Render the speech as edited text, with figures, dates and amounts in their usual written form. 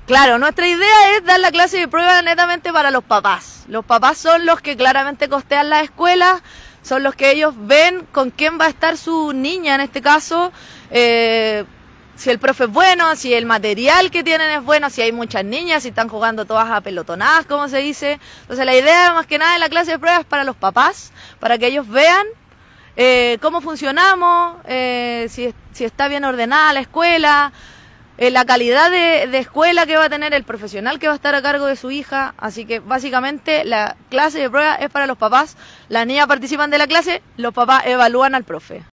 Claro, nuestra idea es dar la clase de prueba netamente para los papás. Los papás son los que claramente costean la escuela, son los que ellos ven con quién va a estar su niña en este caso, si el profe es bueno, si el material que tienen es bueno, si hay muchas niñas, si están jugando todas apelotonadas, como se dice. Entonces la idea más que nada de la clase de prueba es para los papás, para que ellos vean cómo funcionamos, si está bien ordenada la escuela, la calidad de escuela que va a tener el profesional que va a estar a cargo de su hija. Así que básicamente la clase de prueba es para los papás, las niñas participan de la clase, los papás evalúan al profe.